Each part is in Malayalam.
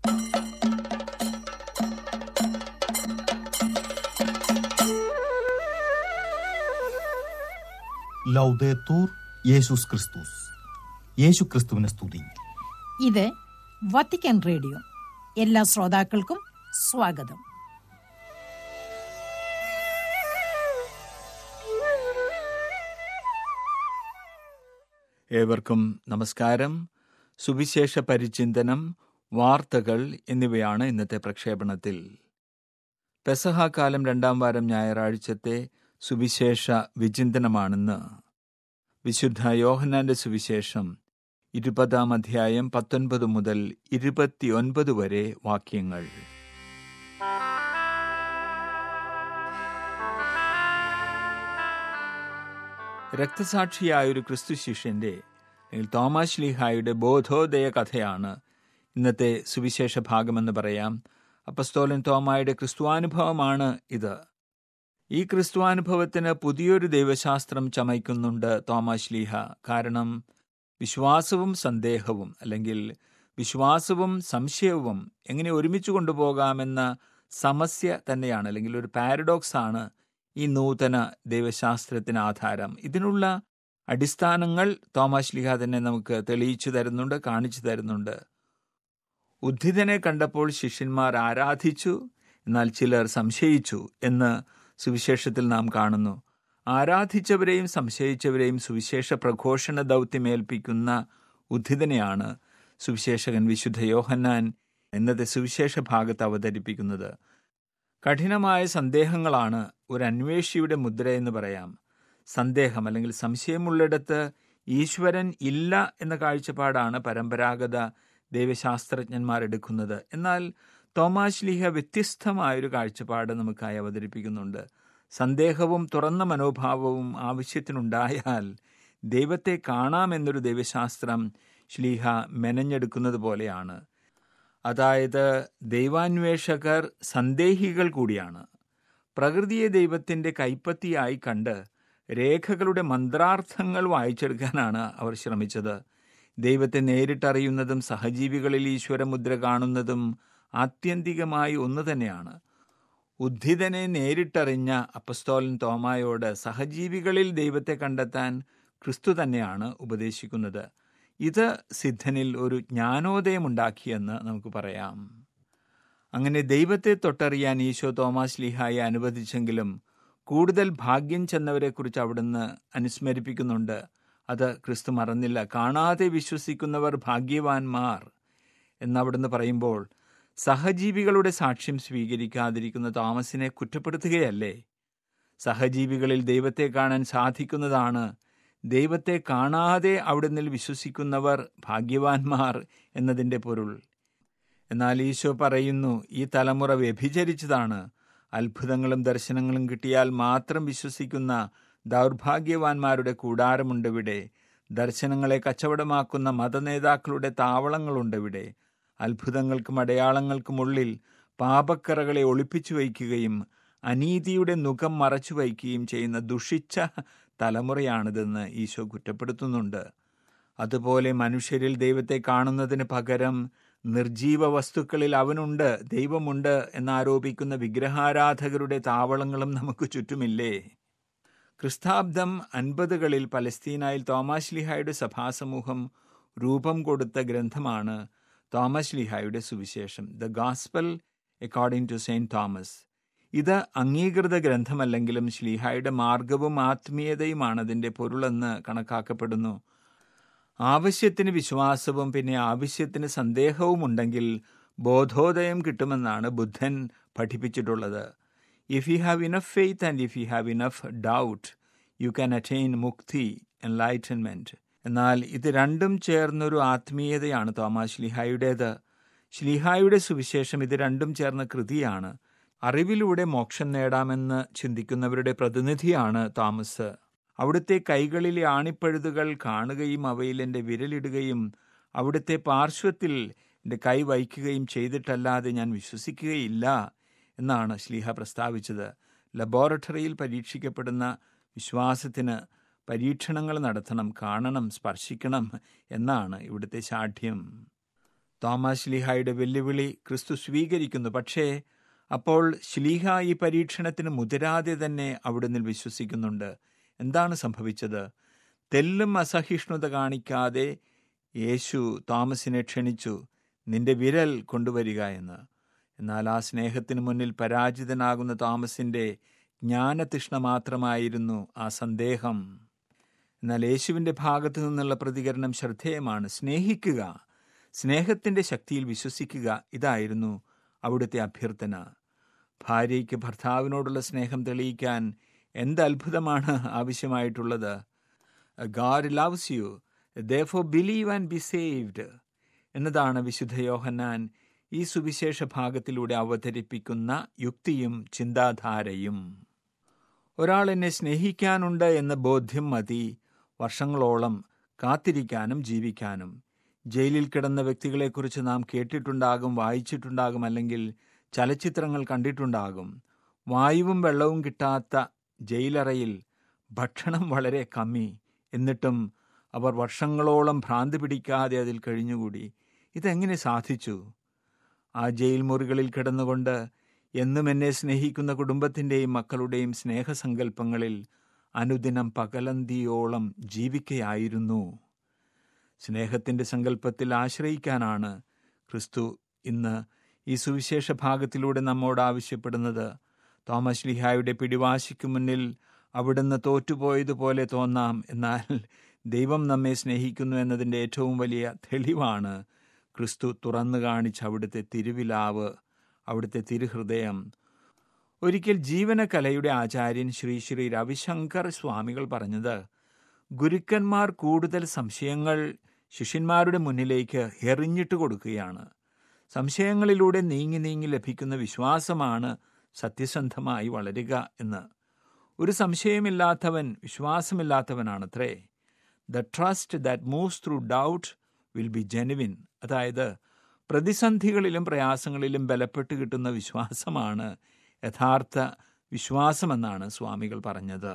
ലൗദേത്തൂർ യേശുസ് ക്രിസ്തുസ്. യേശു ക്രിസ്തുവിനെ സ്തുതി. ഇത് വത്തിക്കാൻ റേഡിയോ. എല്ലാ ശ്രോതാക്കൾക്കും സ്വാഗതം. ഏവർക്കും നമസ്കാരം. സുവിശേഷ പരിചിന്തനം, വാർത്തകൾ എന്നിവയാണ് ഇന്നത്തെ പ്രക്ഷേപണത്തിൽ. പെസഹ കാലം 2-ാം വാരം ഞായറാഴ്ചത്തെ സുവിശേഷ വിചിന്തനമാണെന്ന്. വിശുദ്ധ യോഹന്നാന്റെ സുവിശേഷം 20-ാം അധ്യായം 19 മുതൽ 29 വരെ വാക്യങ്ങൾ. രക്തസാക്ഷിയായൊരു ക്രിസ്തു ശിഷ്യന്റെ തോമാ ശ്ലീഹായുടെ ബോധോദയ കഥയാണ് ഇന്നത്തെ സുവിശേഷ ഭാഗമെന്ന് പറയാം. അപ്പസ്തോലൻ തോമായുടെ ക്രിസ്തുവാനുഭവമാണ് ഇത്. ഈ ക്രിസ്തുവാനുഭവത്തിന് പുതിയൊരു ദൈവശാസ്ത്രം ചമയ്ക്കുന്നുണ്ട് തോമാ ശ്ലീഹ. കാരണം വിശ്വാസവും സന്ദേഹവും, അല്ലെങ്കിൽ വിശ്വാസവും സംശയവും എങ്ങനെ ഒരുമിച്ച് കൊണ്ടുപോകാമെന്ന സമസ്യ തന്നെയാണ്, അല്ലെങ്കിൽ ഒരു പാരഡോക്സ് ആണ് ഈ നൂതന ദൈവശാസ്ത്രത്തിന് ആധാരം. ഇതിനുള്ള അടിസ്ഥാനങ്ങൾ തോമാ ശ്ലീഹ തന്നെ നമുക്ക് തെളിയിച്ചു തരുന്നുണ്ട്, കാണിച്ചു തരുന്നുണ്ട്. ഉദ്ധിതനെ കണ്ടപ്പോൾ ശിഷ്യന്മാർ ആരാധിച്ചു, എന്നാൽ ചിലർ സംശയിച്ചു എന്ന് സുവിശേഷത്തിൽ നാം കാണുന്നു. ആരാധിച്ചവരെയും സംശയിച്ചവരെയും സുവിശേഷ പ്രഘോഷണ ദൗത്യമേൽപ്പിക്കുന്ന ഉദ്ധിതനെയാണ് സുവിശേഷകൻ വിശുദ്ധ യോഹന്നാൻ ഇന്നത്തെ സുവിശേഷ ഭാഗത്ത് അവതരിപ്പിക്കുന്നത്. കഠിനമായ സന്ദേഹങ്ങളാണ് ഒരു അന്വേഷിയുടെ മുദ്രയെന്ന് പറയാം. സന്ദേഹം അല്ലെങ്കിൽ സംശയമുള്ളിടത്ത് ഈശ്വരൻ ഇല്ല എന്ന കാഴ്ചപ്പാടാണ് പരമ്പരാഗത ദൈവശാസ്ത്രജ്ഞന്മാർ എടുക്കുന്നത്. എന്നാൽ തോമാ ശ്ലീഹ വ്യത്യസ്തമായൊരു കാഴ്ചപ്പാട് നമുക്കായി അവതരിപ്പിക്കുന്നുണ്ട്. സന്ദേഹവും തുറന്ന മനോഭാവവും ആവശ്യത്തിനുണ്ടായാൽ ദൈവത്തെ കാണാമെന്നൊരു ദൈവശാസ്ത്രം ശ്ലീഹ മെനഞ്ഞെടുക്കുന്നത് പോലെയാണ്. അതായത് ദൈവാന്വേഷകർ സന്ദേഹികൾ കൂടിയാണ്. പ്രകൃതിയെ ദൈവത്തിൻ്റെ കൈപ്പത്തിയായി കണ്ട് രേഖകളുടെ മന്ത്രാർത്ഥങ്ങൾ വായിച്ചെടുക്കാനാണ് അവർ ശ്രമിച്ചത്. ദൈവത്തെ നേരിട്ടറിയുന്നതും സഹജീവികളിൽ ഈശ്വരമുദ്ര കാണുന്നതും ആത്യന്തികമായി ഒന്ന് തന്നെയാണ്. ഉദ്ധിതനെ നേരിട്ടറിഞ്ഞ അപ്പസ്തോലൻ തോമായോട് സഹജീവികളിൽ ദൈവത്തെ കണ്ടെത്താൻ ക്രിസ്തു തന്നെയാണ് ഉപദേശിക്കുന്നത്. ഇത് സിദ്ധനിൽ ഒരു ജ്ഞാനോദയമുണ്ടാക്കിയെന്ന് നമുക്ക് പറയാം. അങ്ങനെ ദൈവത്തെ തൊട്ടറിയാൻ ഈശോ തോമാ ശ്ലീഹായെ അനുവദിച്ചെങ്കിലും കൂടുതൽ ഭാഗ്യം ചെന്നവരെക്കുറിച്ച് അവിടുന്ന് അനുസ്മരിപ്പിക്കുന്നുണ്ട്. അത് ക്രിസ്തു മറന്നില്ല. കാണാതെ വിശ്വസിക്കുന്നവർ ഭാഗ്യവാന്മാർ എന്നവിടുന്ന് പറയുമ്പോൾ സഹജീവികളുടെ സാക്ഷ്യം സ്വീകരിക്കാതിരിക്കുന്ന തോമസിനെ കുറ്റപ്പെടുത്തുകയല്ലേ? സഹജീവികളിൽ ദൈവത്തെ കാണാൻ സാധിക്കുന്നതാണ്. ദൈവത്തെ കാണാതെ അവിടുന്ന് വിശ്വസിക്കുന്നവർ ഭാഗ്യവാന്മാർ എന്നതിൻ്റെ പൊരുൾ. എന്നാൽ ഈശോ പറയുന്നു, ഈ തലമുറ വ്യഭിചരിച്ചതാണ്. അത്ഭുതങ്ങളും ദർശനങ്ങളും കിട്ടിയാൽ മാത്രം വിശ്വസിക്കുന്ന ദൗർഭാഗ്യവാന്മാരുടെ കൂടാരമുണ്ടിവിടെ. ദർശനങ്ങളെ കച്ചവടമാക്കുന്ന മതനേതാക്കളുടെ താവളങ്ങളുണ്ടിവിടെ. അത്ഭുതങ്ങൾക്കും അടയാളങ്ങൾക്കുമുള്ളിൽ പാപക്കറകളെ ഒളിപ്പിച്ചു വയ്ക്കുകയും അനീതിയുടെ നുകം മറച്ചു വയ്ക്കുകയും ചെയ്യുന്ന ദുഷിച്ച തലമുറയാണിതെന്ന് ഈശോ കുറ്റപ്പെടുത്തുന്നുണ്ട്. അതുപോലെ മനുഷ്യരിൽ ദൈവത്തെ കാണുന്നതിന് പകരം നിർജീവ വസ്തുക്കളിൽ അവനുണ്ട്, ദൈവമുണ്ട് എന്നാരോപിക്കുന്ന വിഗ്രഹാരാധകരുടെ താവളങ്ങളും നമുക്ക് ചുറ്റുമില്ലേ? ക്രിസ്താബ്ദം 50കളിൽ പലസ്തീനായിൽ തോമാ ശ്ലീഹായുടെ സഭാസമൂഹം രൂപം കൊടുത്ത ഗ്രന്ഥമാണ് തോമാ ശ്ലീഹായുടെ സുവിശേഷം, the gospel according to saint Thomas. ഇത് അംഗീകൃത ഗ്രന്ഥമല്ലെങ്കിലും ശ്ലീഹായുടെ മാർഗവും ആത്മീയതയുമാണ് അതിൻ്റെ പൊരുളെന്ന് കണക്കാക്കപ്പെടുന്നു. ആവശ്യത്തിന് വിശ്വാസവും പിന്നെ ആവശ്യത്തിന് സന്ദേഹവും ഉണ്ടെങ്കിൽ ബോധോദയം കിട്ടുമെന്നാണ് ബുദ്ധൻ പഠിപ്പിച്ചിട്ടുള്ളത്. If you have enough faith and if you have enough doubt, you can attain mukti, enlightenment. എന്നാൽ ഇത് രണ്ടും ചേർന്നൊരു ആത്മീയതയാണ് തോമാ ശ്ലീഹായുടേത്. ശ്ലീഹായുടെ സുവിശേഷം ഇത് രണ്ടും ചേർന്ന കൃതിയാണ്. അറിവിലൂടെ മോക്ഷം നേടാമെന്ന് ചിന്തിക്കുന്നവരുടെ പ്രതിനിധിയാണ് തോമസ്. അവിടുത്തെ കൈകളിലെ ആണിപ്പഴുതുകൾ കാണുകയും അവയിൽ എൻ്റെ വിരലിടുകയും അവിടുത്തെ പാർശ്വത്തിൽ എൻ്റെ കൈ വയ്ക്കുകയും ചെയ്തിട്ടല്ലാതെ ഞാൻ വിശ്വസിക്കുകയില്ല എന്നാണ് ശ്ലീഹ പ്രസ്താവിച്ചത്. ലബോറട്ടറിയിൽ പരീക്ഷിക്കപ്പെടുന്ന വിശ്വാസത്തിന് പരീക്ഷണങ്ങൾ നടത്തണം, കാണണം, സ്പർശിക്കണം എന്നാണ് ഇവിടുത്തെ ശാഠ്യം. തോമാസ് ശ്ലീഹായുടെ വെല്ലുവിളി ക്രിസ്തു സ്വീകരിക്കുന്നു. പക്ഷേ അപ്പോൾ ശ്ലീഹ ഈ പരീക്ഷണത്തിന് മുതിരാതെ തന്നെ അവിടുന്ന് വിശ്വസിക്കുന്നുണ്ട്. എന്താണ് സംഭവിച്ചത്? തെല്ലും അസഹിഷ്ണുത കാണിക്കാതെ യേശു തോമസിനെ ക്ഷണിച്ചു, നിന്റെ വിരൽ കൊണ്ടുവരിക എന്ന്. എന്നാൽ ആ സ്നേഹത്തിന് മുന്നിൽ പരാജിതനാകുന്ന തോമസിൻ്റെ ജ്ഞാനതൃഷ്ണ മാത്രമായിരുന്നു ആ സന്ദേഹം. എന്നാൽ യേശുവിൻ്റെ ഭാഗത്തു നിന്നുള്ള പ്രതികരണം ശ്രദ്ധേയമാണ്. സ്നേഹിക്കുക, സ്നേഹത്തിൻ്റെ ശക്തിയിൽ വിശ്വസിക്കുക, ഇതായിരുന്നു അവിടുത്തെ അഭ്യർത്ഥന. ഭാര്യയ്ക്ക് ഭർത്താവിനോടുള്ള സ്നേഹം തെളിയിക്കാൻ എന്ത് അത്ഭുതമാണ് ആവശ്യമായിട്ടുള്ളത്? God loves you, therefore believe and be saved എന്നതാണ് വിശുദ്ധ യോഹന്നാൻ ഈ സുവിശേഷ ഭാഗത്തിലൂടെ അവതരിപ്പിക്കുന്ന യുക്തിയും ചിന്താധാരയും. ഒരാൾ എന്നെ സ്നേഹിക്കാനുണ്ട് എന്ന ബോധ്യം മതി വർഷങ്ങളോളം കാത്തിരിക്കാനും ജീവിക്കാനും. ജയിലിൽ കിടന്ന വ്യക്തികളെക്കുറിച്ച് നാം കേട്ടിട്ടുണ്ടാകും, വായിച്ചിട്ടുണ്ടാകും, അല്ലെങ്കിൽ ചലച്ചിത്രങ്ങൾ കണ്ടിട്ടുണ്ടാകും. വായുവും വെള്ളവും കിട്ടാത്ത ജയിലറയിൽ ഭക്ഷണം വളരെ കമ്മി, എന്നിട്ടും അവർ വർഷങ്ങളോളം ഭ്രാന്ത് പിടിക്കാതെ അതിൽ കഴിഞ്ഞുകൂടി. ഇതെങ്ങനെ സാധിച്ചു? ആ ജയിൽ മുറികളിൽ കിടന്നുകൊണ്ട് എന്നും എന്നെ സ്നേഹിക്കുന്ന കുടുംബത്തിൻ്റെയും മക്കളുടെയും സ്നേഹസങ്കല്പങ്ങളിൽ അനുദിനം പകലന്തിയോളം ജീവിക്കുകയായിരുന്നു. സ്നേഹത്തിൻ്റെ സങ്കല്പത്തിൽ ആശ്രയിക്കാനാണ് ക്രിസ്തു ഇന്ന് ഈ സുവിശേഷ ഭാഗത്തിലൂടെ നമ്മോട് ആവശ്യപ്പെടുന്നത്. തോമസ് ശ്ലീഹായുടെ പിടിവാശിക്ക് മുന്നിൽ അവിടുന്ന് തോറ്റുപോയതുപോലെ തോന്നാം. എന്നാൽ ദൈവം നമ്മെ സ്നേഹിക്കുന്നു എന്നതിൻ്റെ ഏറ്റവും വലിയ തെളിവാണ് ക്രിസ്തു തുറന്നു കാണിച്ച അവിടുത്തെ തിരുവിലാവ്, അവിടുത്തെ തിരുഹൃദയം. ഒരിക്കൽ ജീവനകലയുടെ ആചാര്യൻ ശ്രീ ശ്രീ രവിശങ്കർ സ്വാമികൾ പറഞ്ഞത്, ഗുരുക്കന്മാർ കൂടുതൽ സംശയങ്ങൾ ശിഷ്യന്മാരുടെ മുന്നിലേക്ക് എറിഞ്ഞിട്ട് കൊടുക്കുകയാണ്. സംശയങ്ങളിലൂടെ നീങ്ങി നീങ്ങി ലഭിക്കുന്ന വിശ്വാസമാണ് സത്യസന്ധമായി വളരുക എന്ന്. ഒരു സംശയമില്ലാത്തവൻ വിശ്വാസമില്ലാത്തവനാണത്രേ. The trust that moves through doubt will be genuine. അതായത് പ്രതിസന്ധികളിലും പ്രയാസങ്ങളിലും ബലപ്പെട്ട് കിട്ടുന്ന വിശ്വാസമാണ് യഥാർത്ഥ വിശ്വാസമെന്നാണ് സ്വാമികൾ പറഞ്ഞത്.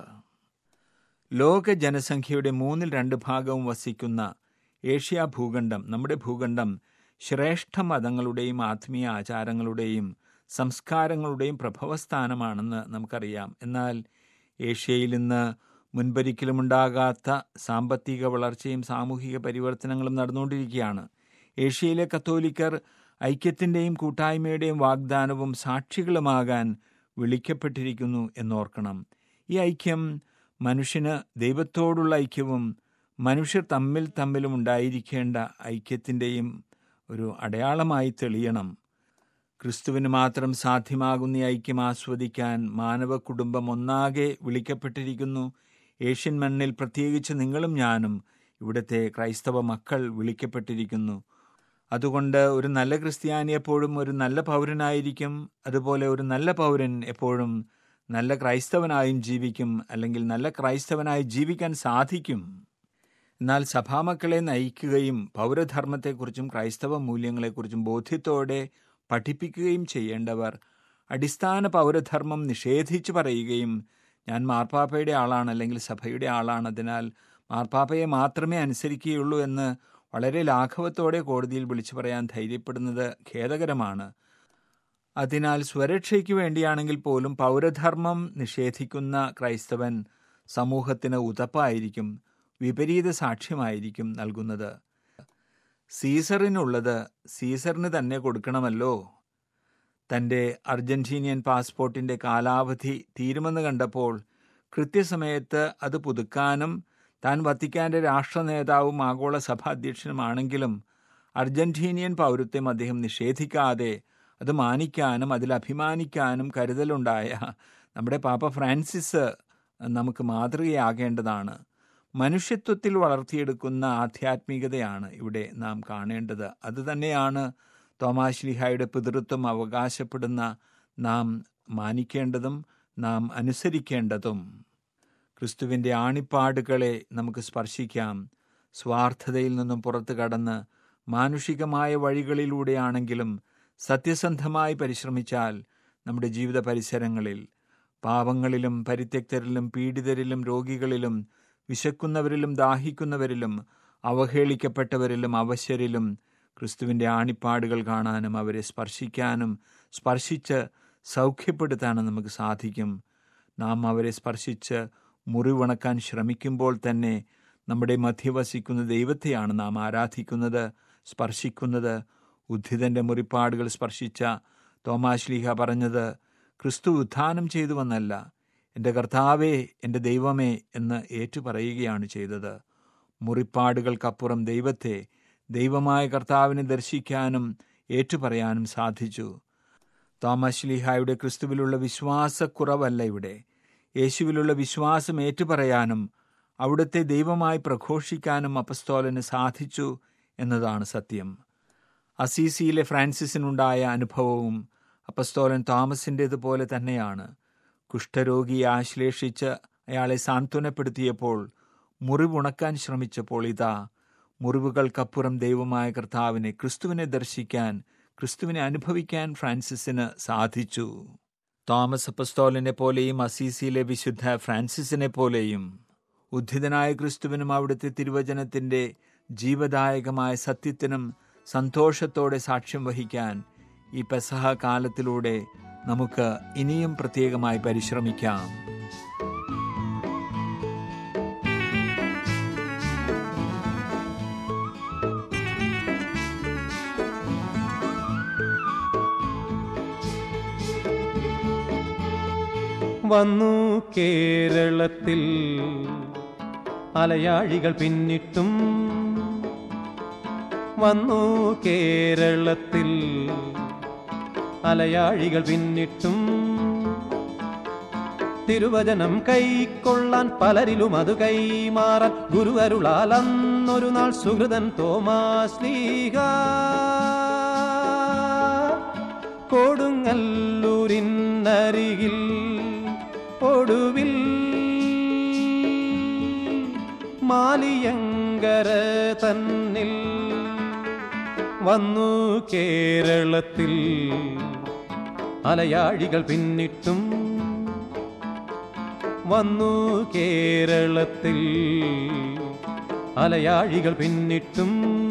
ലോക ജനസംഖ്യയുടെ 2/3 വസിക്കുന്ന ഏഷ്യ ഭൂഖണ്ഡം, നമ്മുടെ ഭൂഖണ്ഡം, ശ്രേഷ്ഠ മതങ്ങളുടെയും ആത്മീയ ആചാരങ്ങളുടെയും സംസ്കാരങ്ങളുടെയും പ്രഭവസ്ഥാനമാണെന്ന് നമുക്കറിയാം. എന്നാൽ ഏഷ്യയിൽ ഇന്ന് മുൻപൊരിക്കലുമുണ്ടാകാത്ത സാമ്പത്തിക വളർച്ചയും സാമൂഹിക പരിവർത്തനങ്ങളും നടന്നുകൊണ്ടിരിക്കുകയാണ്. ഏഷ്യയിലെ കത്തോലിക്കർ ഐക്യത്തിൻ്റെയും കൂട്ടായ്മയുടെയും വാഗ്ദാനവും സാക്ഷികളുമാകാൻ വിളിക്കപ്പെട്ടിരിക്കുന്നു എന്നോർക്കണം. ഈ ഐക്യം മനുഷ്യന് ദൈവത്തോടുള്ള ഐക്യവും മനുഷ്യർ തമ്മിലും ഉണ്ടായിരിക്കേണ്ട ഐക്യത്തിൻ്റെയും ഒരു അടയാളമായി തെളിയണം. ക്രിസ്തുവിന് മാത്രം സാധ്യമാകുന്ന ഐക്യം ആസ്വദിക്കാൻ മാനവ കുടുംബം ഒന്നാകെ വിളിക്കപ്പെട്ടിരിക്കുന്നു. ഏഷ്യൻ മണ്ണിൽ പ്രത്യേകിച്ച് നിങ്ങളും ഞാനും ഇവിടുത്തെ ക്രൈസ്തവ മക്കൾ വിളിക്കപ്പെട്ടിരിക്കുന്നു. അതുകൊണ്ട് ഒരു നല്ല ക്രിസ്ത്യാനി എപ്പോഴും ഒരു നല്ല പൗരനായിരിക്കും. അതുപോലെ ഒരു നല്ല പൗരൻ എപ്പോഴും നല്ല ക്രൈസ്തവനായും ജീവിക്കും, അല്ലെങ്കിൽ നല്ല ക്രൈസ്തവനായി ജീവിക്കാൻ സാധിക്കും. എന്നാൽ സഭാമക്കളെ നയിക്കുകയും പൗരധർമ്മത്തെക്കുറിച്ചും ക്രൈസ്തവ മൂല്യങ്ങളെക്കുറിച്ചും ബോധ്യത്തോടെ പഠിപ്പിക്കുകയും ചെയ്യേണ്ടവർ അടിസ്ഥാന പൗരധർമ്മം നിഷേധിച്ച് പറയുകയും, ഞാൻ മാർപ്പാപ്പയുടെ ആളാണ്, അല്ലെങ്കിൽ സഭയുടെ ആളാണ്, അതിനാൽ മാർപ്പാപ്പയെ മാത്രമേ അനുസരിക്കുകയുള്ളൂ എന്ന് വളരെ ലാഘവത്തോടെ കോടതിയിൽ വിളിച്ചു പറയാൻ ധൈര്യപ്പെടുന്നത് ഖേദകരമാണ്. അതിനാൽ സ്വരക്ഷയ്ക്ക് വേണ്ടിയാണെങ്കിൽ പോലും പൗരധർമ്മം നിഷേധിക്കുന്ന ക്രൈസ്തവൻ സമൂഹത്തിന് ഉതപ്പായിരിക്കും, വിപരീത സാക്ഷ്യമായിരിക്കും നൽകുന്നത്. സീസറിനുള്ളത് സീസറിന് തന്നെ കൊടുക്കണമല്ലോ. തൻ്റെ അർജന്റീനിയൻ പാസ്പോർട്ടിൻ്റെ കാലാവധി തീരുമെന്ന് കണ്ടപ്പോൾ കൃത്യസമയത്ത് അത് പുതുക്കാനും, താൻ വത്തിക്കാൻ്റെ രാഷ്ട്ര നേതാവും ആഗോള സഭാ അധ്യക്ഷനുമാണെങ്കിലും അർജന്റീനിയൻ പൗരത്വം അദ്ദേഹം നിഷേധിക്കാതെ അത് മാനിക്കാനും അതിൽ അഭിമാനിക്കാനും കരുതലുണ്ടായ നമ്മുടെ പാപ്പ ഫ്രാൻസിസ് നമുക്ക് മാതൃകയാകേണ്ടതാണ്. മനുഷ്യത്വത്തിൽ വളർത്തിയെടുക്കുന്ന ആധ്യാത്മികതയാണ് ഇവിടെ നാം കാണേണ്ടത്. അതുതന്നെയാണ് തോമാസ് ശ്ലീഹായുടെ പിതൃത്വം അവകാശപ്പെടുന്ന നാം മാനിക്കേണ്ടതും നാം അനുസരിക്കേണ്ടതും. ക്രിസ്തുവിൻ്റെ ആണിപ്പാടുകളെ നമുക്ക് സ്പർശിക്കാം. സ്വാർത്ഥതയിൽ നിന്നും പുറത്തു കടന്ന് മാനുഷികമായ വഴികളിലൂടെയാണെങ്കിലും സത്യസന്ധമായി പരിശ്രമിച്ചാൽ നമ്മുടെ ജീവിത പരിസരങ്ങളിൽ പാവങ്ങളിലും പരിത്യക്തരിലും പീഡിതരിലും രോഗികളിലും വിശക്കുന്നവരിലും ദാഹിക്കുന്നവരിലും അവഹേളിക്കപ്പെട്ടവരിലും അവശരിലും ക്രിസ്തുവിൻ്റെ ആണിപ്പാടുകൾ കാണാനും അവരെ സ്പർശിക്കാനും സ്പർശിച്ച് സൗഖ്യപ്പെടുത്താനും നമുക്ക് സാധിക്കും. നാം അവരെ സ്പർശിച്ച് മുറിവുണക്കാൻ ശ്രമിക്കുമ്പോൾ തന്നെ നമ്മുടെ മധ്യവസിക്കുന്ന ദൈവത്തെയാണ് നാം ആരാധിക്കുന്നത്, സ്പർശിക്കുന്നത്. ഉദ്ധിതൻ്റെ മുറിപ്പാടുകൾ സ്പർശിച്ച തോമാശ്ലീഹ പറഞ്ഞത്, ക്രിസ്തു ഉത്ഥാനം ചെയ്തുവെന്നല്ല, എൻ്റെ കർത്താവേ, എൻ്റെ ദൈവമേ എന്ന് ഏറ്റുപറയുകയാണ് ചെയ്തത്. മുറിപ്പാടുകൾക്കപ്പുറം ദൈവത്തെ, ദൈവമായ കർത്താവിനെ ദർശിക്കാനും ഏറ്റുപറയാനും സാധിച്ചു. തോമാശ്ലീഹായുടെ ക്രിസ്തുവിലുള്ള വിശ്വാസക്കുറവല്ല ഇവിടെ. യേശുവിലുള്ള വിശ്വാസം ഏറ്റുപറയാനും അവിടുത്തെ ദൈവമായി പ്രഘോഷിക്കാനും അപ്പസ്തോലന് സാധിച്ചു എന്നതാണ് സത്യം. അസീസിയിലെ ഫ്രാൻസിസിനുണ്ടായ അനുഭവവും അപ്പസ്തോലൻ തോമസിൻ്റേതുപോലെ തന്നെയാണ്. കുഷ്ഠരോഗിയെ ആശ്ലേഷിച്ച് അയാളെ സാന്ത്വനപ്പെടുത്തിയപ്പോൾ, മുറിവുണക്കാൻ ശ്രമിച്ചപ്പോൾ, ഇതാ മുറിവുകൾക്കപ്പുറം ദൈവമായ കർത്താവിനെ, ക്രിസ്തുവിനെ ദർശിക്കാൻ, ക്രിസ്തുവിനെ അനുഭവിക്കാൻ ഫ്രാൻസിസിന് സാധിച്ചു. തോമസ് അപ്പസ്തോലനെ പോലെയും അസീസിയിലെ വിശുദ്ധ ഫ്രാൻസിസിനെ പോലെയും ഉദ്ധിതനായ ക്രിസ്തുവിനും അവിടുത്തെ തിരുവചനത്തിൻ്റെ ജീവദായകമായ സത്യത്തിനും സന്തോഷത്തോടെ സാക്ഷ്യം വഹിക്കാൻ ഈ പെസഹ കാലത്തിലൂടെ നമുക്ക് ഇനിയും പ്രത്യേകമായി പരിശ്രമിക്കാം. വന്നു കേരളത്തിൽ അലയാഴികൾ പിന്നിട്ടും, വന്നു കേരളത്തിൽ അലയാഴികൾ പിന്നിട്ടും, തിരുവചനം കൈക്കൊള്ളാൻ പലരിലും അത് കൈമാറാൻ ഗുരുവരുളാൽ അന്നൊരു നാൾ സുഹൃതൻ തോമാശ്ലീഹ കൊടുങ്ങല്ലൂരിനരികിൽ ഒടുവിൽ മാലിയങ്കര തന്നിൽ വന്നു കേരളത്തിൽ അലയാഴികൾ പിന്നിട്ടും, വന്നു കേരളത്തിൽ അലയാഴികൾ പിന്നിട്ടും.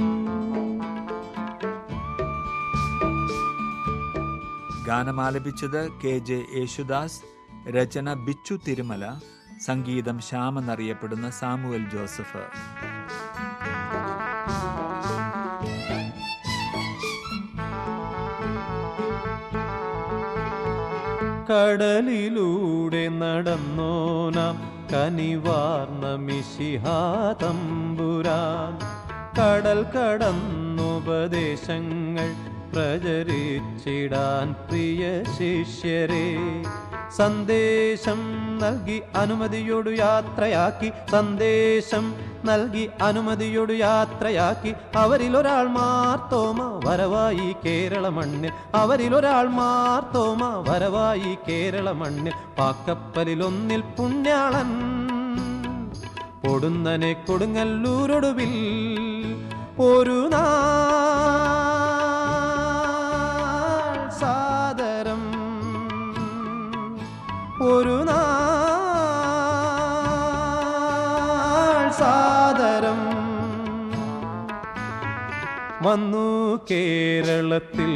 ഗാനമാലപിച്ചത് KJ യേശുദാസ്, രചന ബിച്ചു തിരുമല, സംഗീതം ശ്യാമെന്നറിയപ്പെടുന്ന സാമുവൽ ജോസഫ്. കടലിലൂടെ നടന്നോനാം കനിവാർന്ന മിശിഹാ തമ്പുരാൻ, കടൽ കടന്നുപദേശങ്ങൾ പ്രചരിച്ചിടാൻ പ്രിയ ശിഷ്യരെ സന്ദേശം നൽകി അനുമതിയോടു യാത്രയാക്കി, സന്ദേശം നൽകി അനുമതിയോടു യാത്രയാക്കി. അവരിലൊരാൾ മാർത്തോമ വരവായി കേരള മണ്ണിൽ, അവരിലൊരാൾ മാർത്തോമ വരവായി കേരള മണ്ണിൽ. പാക്കപ്പലിലൊന്നിൽ പുണ്യാളൻ പൊടുന്നനെ കൊടുങ്ങല്ലൂരൊടുവിൽ ഒരു നാൾ സാദരം, ഒരു നാൾ സാദരം വന്നു കേരളത്തിൽ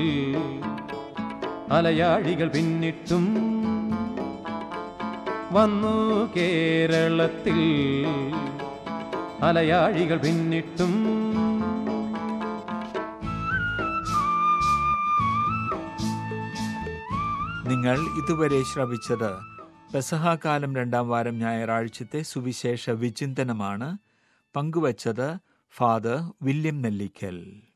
അലയാഴികൾ പിന്നിട്ടും, വന്നു കേരളത്തിൽ അലയാഴികൾ പിന്നിട്ടും. നിങ്ങൾ ഇതുവരെ ശ്രവിച്ചത് പെസഹാകാലം 2-ാം വാരം ഞായറാഴ്ചത്തെ സുവിശേഷ വിചിന്തനമാണ്. പങ്കുവച്ചത് ഫാദർ വില്യം നെല്ലിക്കൽ.